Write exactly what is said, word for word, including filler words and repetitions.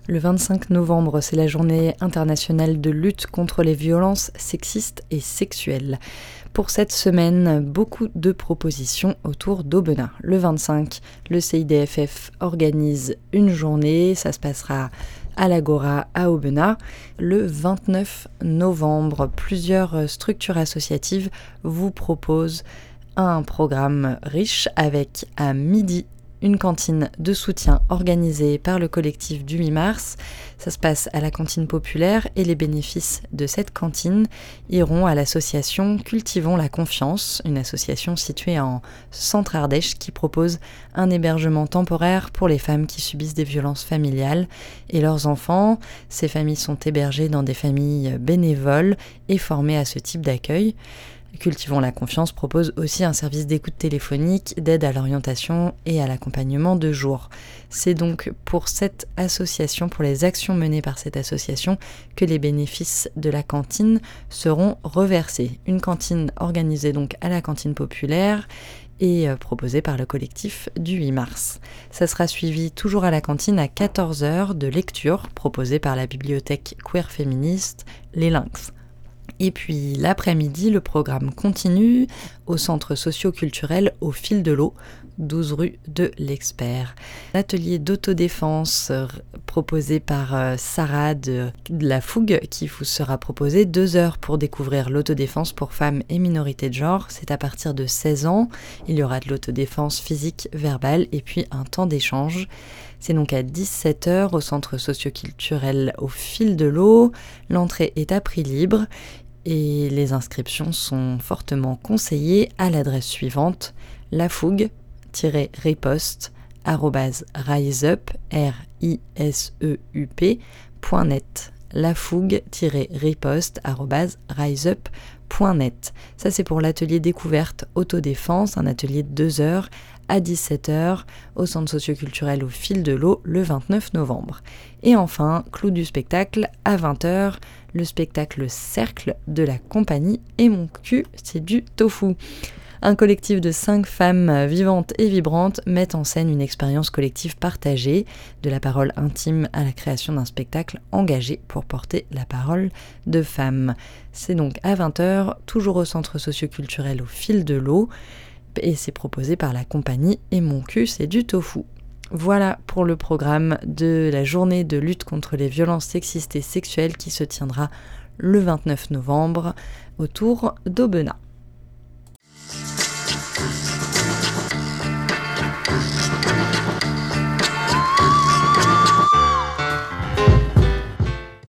Le vingt-cinq novembre, c'est la journée internationale de lutte contre les violences sexistes et sexuelles. Pour cette semaine, beaucoup de propositions autour d'Aubenas. Le vingt-cinq, le C I D F F organise une journée, ça se passera à l'Agora à Aubenas. Le vingt-neuf novembre, plusieurs structures associatives vous proposent un programme riche avec à midi une cantine de soutien organisée par le collectif du huit mars. Ça se passe à la cantine populaire et les bénéfices de cette cantine iront à l'association Cultivons la confiance, une association située en Centre-Ardèche qui propose un hébergement temporaire pour les femmes qui subissent des violences familiales et leurs enfants. Ces familles sont hébergées dans des familles bénévoles et formées à ce type d'accueil. Cultivons la confiance propose aussi un service d'écoute téléphonique, d'aide à l'orientation et à l'accompagnement de jour. C'est donc pour cette association, pour les actions menées par cette association, que les bénéfices de la cantine seront reversés. Une cantine organisée donc à la cantine populaire et proposée par le collectif du huit mars. Ça sera suivi toujours à la cantine à quatorze heures de lecture proposée par la bibliothèque queer féministe Les Lynx. Et puis l'après-midi, le programme continue au centre socio-culturel Au Fil de l'Eau, douze rue de l'Expert. L'atelier d'autodéfense proposé par Sarah de, de la Fougue qui vous sera proposé deux heures pour découvrir l'autodéfense pour femmes et minorités de genre. C'est à partir de seize ans. Il y aura de l'autodéfense physique, verbale et puis un temps d'échange. C'est donc à dix-sept heures au centre socio-culturel Au Fil de l'Eau. L'entrée est à prix libre et les inscriptions sont fortement conseillées à l'adresse suivante lafougue-riposte arobase riseup r i s e u p point net lafougue-riposte arobase riseup point net. Ça c'est pour l'atelier découverte autodéfense, un atelier de deux heures à dix-sept heures au centre socio-culturel Au Fil de l'Eau le vingt-neuf novembre. Et enfin, clou du spectacle, à vingt heures, le spectacle Cercle de la compagnie Et mon cul, c'est du tofu. Un collectif de cinq femmes vivantes et vibrantes met en scène une expérience collective partagée, de la parole intime à la création d'un spectacle engagé pour porter la parole de femmes. C'est donc à vingt heures, toujours au centre socio-culturel Au Fil de l'Eau, et c'est proposé par la compagnie Et mon cul, c'est du tofu. Voilà pour le programme de la journée de lutte contre les violences sexistes et sexuelles qui se tiendra le vingt-neuf novembre autour d'Aubenas.